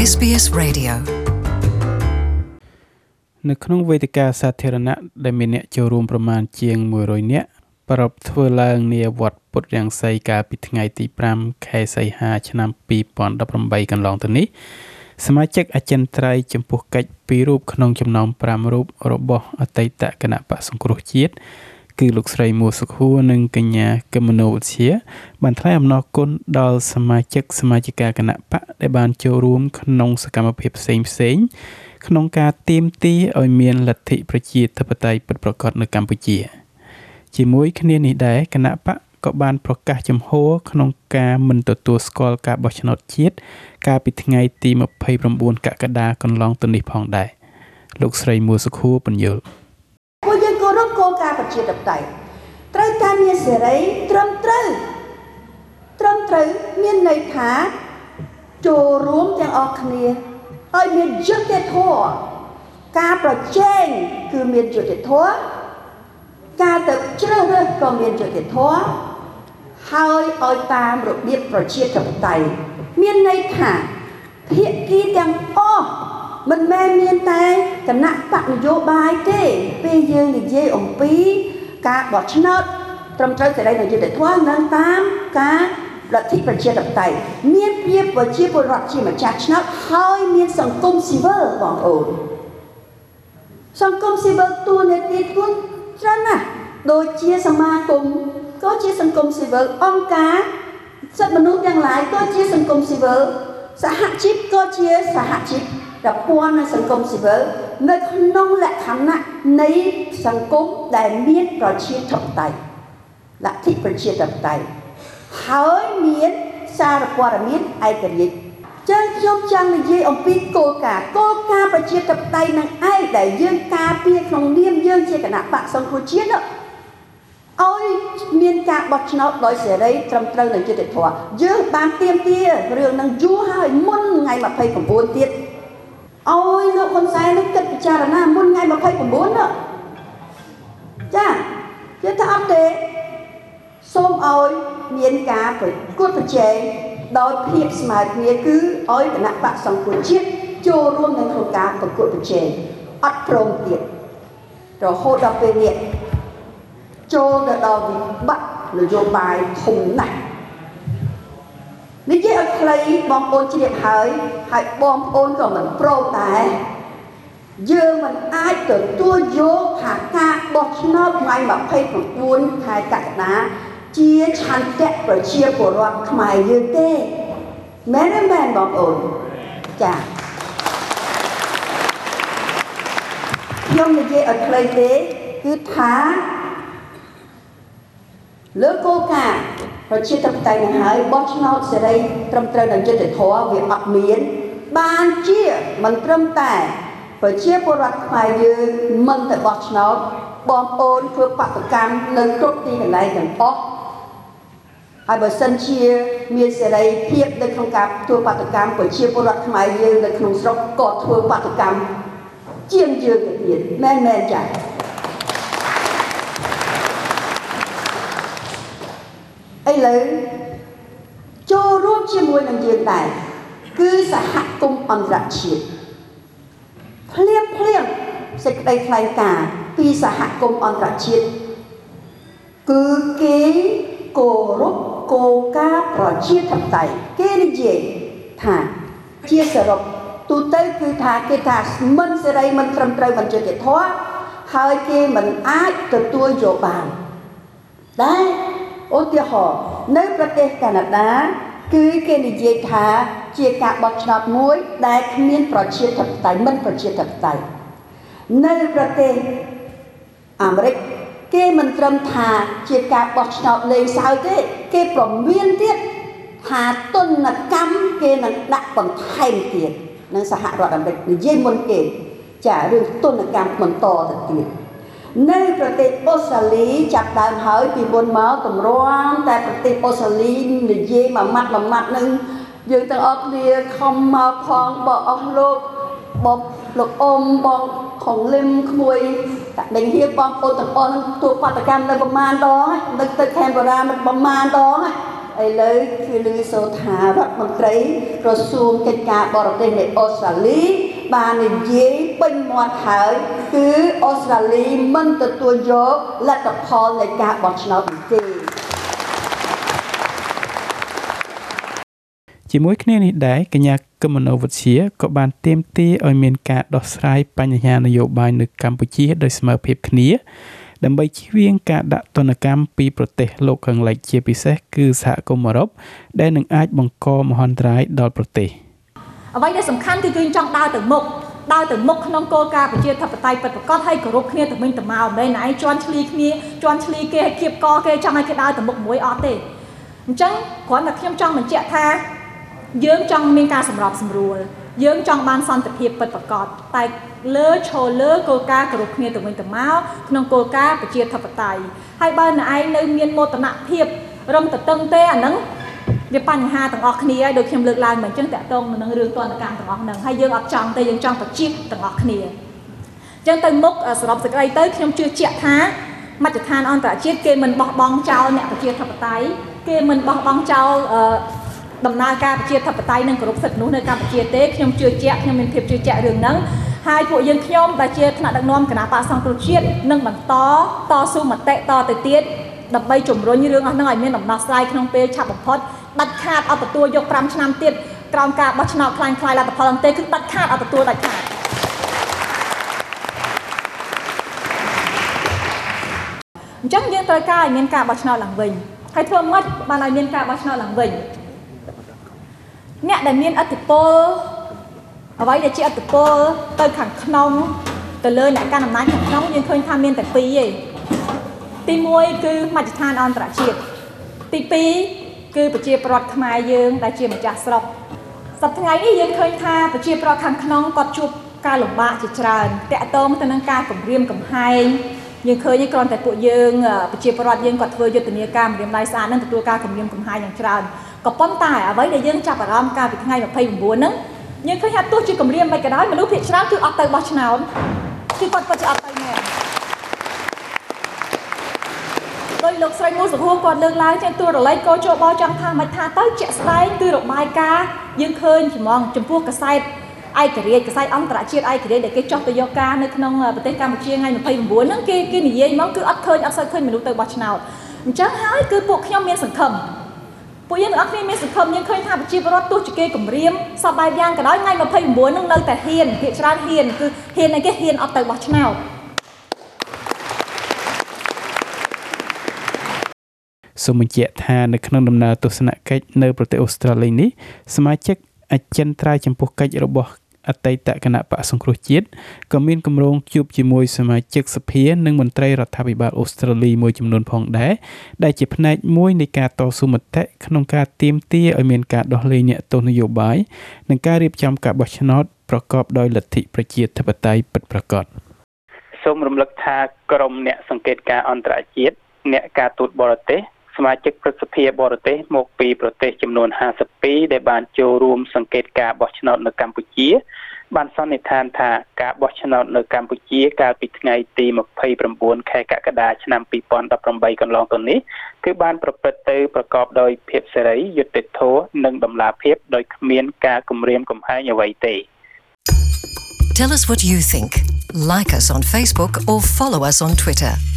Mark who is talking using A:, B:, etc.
A: SBS Radio
B: នៅក្នុងវេទិកាសាធារណៈដែលមានអ្នកចូលរួមប្រមាណជាង100នាក់ប្រពធ្វើឡើងនាវត្តពុទ្ធរាំងសីកាលពីថ្ងៃទី5ខែសីហាឆ្នាំ2018កន្លងទៅនេះសមាជិកអចិន្ត្រៃយ៍ចំពោះកិច្ចពីររូបក្នុងចំណោម5រូបរបស់អតីតគណៈបក្សសង្គ្រោះជាតិគឺលោកស្រីមួសុខួរនិងកញ្ញាកឹមនោវិជ្ជាបានថ្លែងអំណរគុណដល់សមាជិកាគណៈបកដែលបានចូលរួមក្នុងសកម្មភាពផ្សេងៗក្នុងការទាមទារឲ្យមានលទ្ធិប្រជាធិបតេយ្យពិតប្រាកដនៅកម្ពុជាជាមួយគ្នានេះដែរគណៈបកក៏បានប្រកាសចំហក្នុងការមិនទទួលស្គាល់ការបោះឆ្នោតជាតិកាលពីថ្ងៃទី29កក្កដាកន្លងទៅនេះផងដែរលោកស្រីមួសុខួរបញ្យល់
C: ពួកយើងគោរពគោលការណ៍ប្រជាធិបតេយ្យត្រូវការមានសេរីត្រឹមត្រូវមានន័យថាចូលរួមទាំងអស់គ្នាឲ្យមានយុត្តិធម៌ការប្រជែងគឺមានយុត្តិធម៌ការទៅជ្រើសរើសក៏មានយុត្តិធម៌ហើយឲ្យតាមរបៀបប្រជាធិបតេយ្យមានន័យថាភាគីទាំងអស់មិនមែនមានតែគណៈបកនយោបាយទេពេលយើងនិយាយអំពីការបោះឆ្នោតត្រឹមត្រូវសេរីនិងយុត្តិធម៌និងតាមការលទ្ធិប្រជាធិបតេយ្យមានភាពប្រជាពលរដ្ឋជាម្ចាស់ឆ្នោតហើយមានសង្គមស៊ីវិលបងប្អូនសង្គមស៊ីវិលតួនាទីខ្លួនច្រើនណាស់ដូចជាសមាគមក៏ជាសង្គមស៊ីវិលអង្គការសិទ្ធិមនុស្សទាំងឡាយក៏ជាសង្គមស៊ីវិលសហជីពក៏ជាសហជីពដែលពាន់នឹងសង្គមស៊ីវិលនៅក្នុងលក្ខណៈនៃសង្គមដែលមានប្រជាធិបតេយ្យលទ្ធិប្រជាធិបតេយ្យហើយមានសារព័ត៌មានឯករាជ្យចឹងខ្ញុំចង់និយាយអំពីគោលការណ៍ប្រជាធិបតេយ្យនឹងឯងដែលយើងការពារក្នុងនាមយើងជាគណៈបកសង្គ្រោះជាតិឲ្យមានការបោះឆ្នោតដោយសេរីត្រឹមត្រូវនិងយុត្តិធម៌យើងបានទាមទាររឿងនឹងយូរហើយមុនថ្ងៃ29ទៀតឲ្យលោកហ៊ុនសែននឹងគិតពិចារណាមុនថ្ងៃ29ចាគេថាអត់ទេសូមឲ្យមានការប្រកួតប្រជែងដោយភាពស្មើគ្នាគឺឲ្យគណៈបកសង្គ្រោះជាតិចូលរួមនៅក្នុងការប្រកួតប្រជែងអត់ព្រមទៀតរហូតដល់ពេលនេះចូលទៅដល់វិបត្តិនយោបាយធំណាស់និយាយឲ្យខ្លីបងប្អូនជ្រាបហើយបងប្អូនក៏មិនព្រមដែរយើងមិនអាចទទួលយកថាការបោះឆ្នោតថ្ងៃ29ខែកក្កដាជាឆន្ទៈប្រជាពលរដ្ឋខ្មែរយើងទេមែនទេមែនបងប្អូនចាខ្ញុំនិយាយឲ្យខ្លីទេគឺថាលើគោលការណ៍ប្រជាធិបតេយ្យនឹងហើយបោះឆ្នោតសេរីត្រឹមត្រូវនិងយុត្តិធម៌វាអត់មានបានជាមិនត្រឹមតែប្រជាពលរដ្ឋខ្មែរយើងមិនទៅបោះឆ្នោតបងប្អូនធ្វើបាតកម្មនៅគ្រប់ទីកន្លែងទាំងអស់ហើយបើសិនជាមានសេរីភាពនៅក្នុងការធ្វើបាតកម្មប្រជាពលរដ្ឋខ្មែរយើងនៅក្នុងស្រុកក៏ធ្វើបាតកម្មជាងយើងទៅទៀតមែនចា៎ឥឡូវចូលរួមជាមួយនឹងយើងដែរគឺសហគមន៍អន្តរជាតិភ្លាមសេចក្តីថ្លែងការណ៍ពីសហគមន៍អន្តរជាតិគឺគេគោរពគោលការណ៍ប្រជាធិបតេយ្យគេនិយាយថាជាសរុបទូទៅគឺថាគេថាមិនសេរីមិនត្រឹមត្រូវមិនយុត្តិធម៌ហើយគេមិនអាចទទួលយកបានដែរឧទាហរណ៍នៅប្រទេសកាណាដាគឺគេនិយាយថាជាការបោះឆ្នោតមួយដែលគ្មានប្រជាធិបតេយ្យមិនប្រជាធិបតេយ្យនៅប្រទេសអាមេរិកគេមិនត្រឹមថាជាការបោះឆ្នោតលេងសើចទេគេប្រមានទៀតថាទណ្ឌកម្មគេនឹងដាក់បន្ថែមទៀតនៅសហរដ្ឋអាមេរិកនិយាយមុនគេចារឿងទណ្ឌកម្មបន្តទៅទៀតនៅប្រទេសអូស្ត្រាលីចាប់ដើមហើយពីមុនមកតម្រាំតែប្រទេសអូស្ត្រាលីនិយាយមួយម៉ាត់នឹងយើងទាំងអស់គ្នាខំមកផងបងអស់លោកអ៊ំបងខងលឹមក្មួយតាដេញហៀបងប្អូនទាំងអស់នឹងទូបាតកម្មនៅប្រមាណដងនៅទៅខេមរ៉ាមិនប្រមាណដងឥឡូវគឺឮសូរថារដ្ឋមន្ត្រីក្រសួងកិច្ចការបរទេសនៃអូស្ត្រាលីបាននិយាយពេញមាត់ហើយគឺអូស្ត្រាលីមិនទទួលយកលទ្ធផលនៃការបោះឆ្នោតនេះទេ
B: ជាមួយគ្នានេះដែរកញ្ញាកឹមនោវិជ្ជាក៏បានទាមទារឲ្យមានការដោះស្រាយបញ្ហានយោបាយនៅកម្ពុជាដោយស្មើភាពគ្នាដើម្បីជៀសវាងការដាក់ទណ្ឌកម្មពីប្រទេសលោកខាងលិចជាពិសេសគឺសហគមន៍អឺរ៉ុបដែលនឹងអាចបង្កមហន្តរាយដល់ប្រទេស
A: អ្វីដែលសំខាន់គឺយើងចង់ដើរទៅមុខក្នុងគោលការណ៍ប្រជាធិបតេយ្យពិតប្រាកដហើយគោរពគ្នាទៅវិញទៅមកមិនមែនឯងជន់ឈ្លីគ្នាជន់ឈ្លីគេឲ្យគៀបកគេចង់ឲ្យគេដើរទៅមុខមួយអត់ទេអញ្ចឹងគ្រាន់តែខ្ញុំចង់បញ្ជាក់ថាយើងចង់មានការសម្របសម្រួលយើងចង់បានសន្តិភាពពិតប្រាកដតែលើឈរលើគោលការណ៍គោរពគ្នាទៅវិញទៅមកក្នុងគោលការណ៍ប្រជាធិបតេយ្យហើយបើអ្នកឯងនៅមានមោទនភាពរឹងតឹងទេអាហ្នឹងវាបញ្ហាទាំងអស់គ្នាហើយដូចខ្ញុំលើកឡើងមកអញ្ចឹងតាក់ទងនឹងរឿងទណ្ឌកម្មទាំងអស់ហ្នឹងហើយយើងអត់ចង់ទេយើងចង់ប្រជាទាំងអស់គ្នាអញ្ចឹងទៅមុខសរុបសេចក្តីទៅខ្ញុំជឿជាក់ថាមជ្ឈដ្ឋានអន្តរជាតិគេមិនបោះបង់ចោលអ្នកប្រជាធិបតេយ្យគេមិនបោះបង់ចោលដំណើរការប្រជាធិបតេយ្យនិងគោរពសិទ្ធិមនុស្សនៅកម្ពុជាទេខ្ញុំជឿជាក់ខ្ញុំមានភាពជឿជាក់រឿងហ្នឹងហើយពួកយើងខ្ញុំដែលជាថ្នាក់ដឹកនាំគណៈបក្សសង្គ្រោះជាតិនឹងបន្តតស៊ូមតិតទៅទៀតដើម្បីជំរុញរឿងអស់ហ្នឹងឲ្យមានដំណោះស្រាយក្នុងពេលឆាប់បំផុតដាច់ខាតអត់ទទួលយក5ឆ្នាំទៀតក្រោមការបោះឆ្នោតខ្លាំងខ្លាយលទ្ធផលហ្នឹងទេគឺដាច់ខាតអត់ទទួលដាច់ខាតអញ្ចឹងយើងត្រូវការឲ្យមានការបោះឆ្នោតឡើងវិញហើយធ្វើម៉េចបានឲ្យមានការបោះឆ្នោតឡើងវិញអ្នកដែលមានឥទ្ធិពលអ្វីដែលជាឥទ្ធិពលទៅខាងក្នុងទៅលើអ្នកកាន់អំណាចខាងក្នុងយើងឃើញថាមានតែពីរឯងទី1គឺមជ្ឈដ្ឋានអន្តរជាតិទី2គឺប្រជាពលរដ្ឋខ្មែរយើងដែលជាម្ចាស់ស្រុកសប្តាហ៍ថ្ងៃនេះយើងឃើញថាប្រជាពលរដ្ឋខាងក្នុងគាត់ជួបការលំបាកជាច្រើនតាក់ទងទៅនឹងការគំរាមកំហែងយើងឃើញគ្រាន់តែពួកយើងប្រជាពលរដ្ឋយើងគាត់ធ្វើយុទ្ធនាការម្រាមដៃស្អាតនឹងទទួលការគំរាមកំហែងយ៉ាងច្រើនក៏ប៉ុន្តែអ្វីដែលយើងចាប់អារម្មណ៍កាលពីថ្ងៃ29ហ្នឹងយើងឃើញថាទោះជាគម្រាមមិនក៏ដោយមនុស្សភាគច្រើនគឺអត់ទៅបោះឆ្នោតគឺគាត់ពិតជាអត់ទៅមែនដោយលោកស្រីមូសុភួងគាត់លើកឡើងចឹងទូរលេខកោជបចង់ថាមិនថាទៅជាក់ស្ដែងគឺរបាយការណ៍យើងឃើញហ្មងចំពោះកាសែតឯករាជ្យកាសែតអន្តរជាតិឯករាជ្យដែលគេចោះទៅយកការនៅក្នុងប្រទេសកម្ពុជាថ្ងៃ29ហ្នឹងគេនិយាយមកគឺអត់សូវឃើញមនុស្សទៅបោះឆ្នោតអញ្ចឹងហើយគឺពួកខ្ញុំមានសង្ឃឹមពួកយើងទាំងអស់គ្នាមានសង្ឃឹមយើងឃើញថាប្រជាពលរដ្ឋទោះជាគេគម្រាមសពបែបយ៉ាងក៏ដោយថ្ងៃ29ហ្នឹងនៅតែហ៊ានភាគច្រើនហ៊ានគឺហ៊ានអីគេហ៊ានអត់ទៅបោះឆ្នោត
B: សូមបញ្ជាក់ថានៅក្នុងដំណើរទស្សនកិច្ចនៅប្រទេសអូស្ត្រាលីនេះសមាជិកអចិន្ត្រៃយ៍ចំពោះកិច្ចរបស់អតីតគណៈបក្សសង្គ្រោះជាតិក៏មានគម្រោងជួបជាមួយសមាជិកសភានិងមន្ត្រីរដ្ឋាភិបាលអូស្ត្រាលីមួយចំនួនផងដែរដែលជាផ្នែកមួយនៃការតស៊ូមតិក្នុងការទាមទារឲ្យមានការដោះលែងអ្នកទោសនយោបាយនិងការរៀបចំការបោះឆ្នោតប្រកបដោយលទ្ធិប្រជាធិបតេយ្យពិតប្រាកដ
D: សូមរំលឹកថាក្រុមអ្នកសង្កេតការអន្តរជាតិអ្នកការទូតបរទេសសមាជិកព្រឹទ្ធសភាបរទេសមកពីប្រទេសចំនួន52ដែលបានចូលរួមសង្កេតការបោះឆ្នោតនៅកម្ពុជាបានសន្និដ្ឋានថាការបោះឆ្នោតនៅកម្ពុជាកាលពីថ្ងៃទី29ខែកក្កដាឆ្នាំ2018កន្លងទៅនេះគឺបានប្រព្រឹត្តទៅប្រកបដោយភាពសេរីយុត្តិធម៌និងតម្លាភាពដោយគ្មានការគំរាមកំហែងអ្វីទេ
E: Tell us what you think. Like us on Facebook or follow us on Twitter.